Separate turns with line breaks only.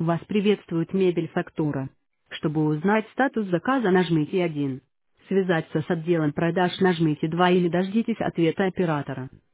Вас приветствует мебель фактура. Чтобы узнать статус заказа, нажмите 1. Связаться с отделом продаж, нажмите 2 или дождитесь ответа оператора.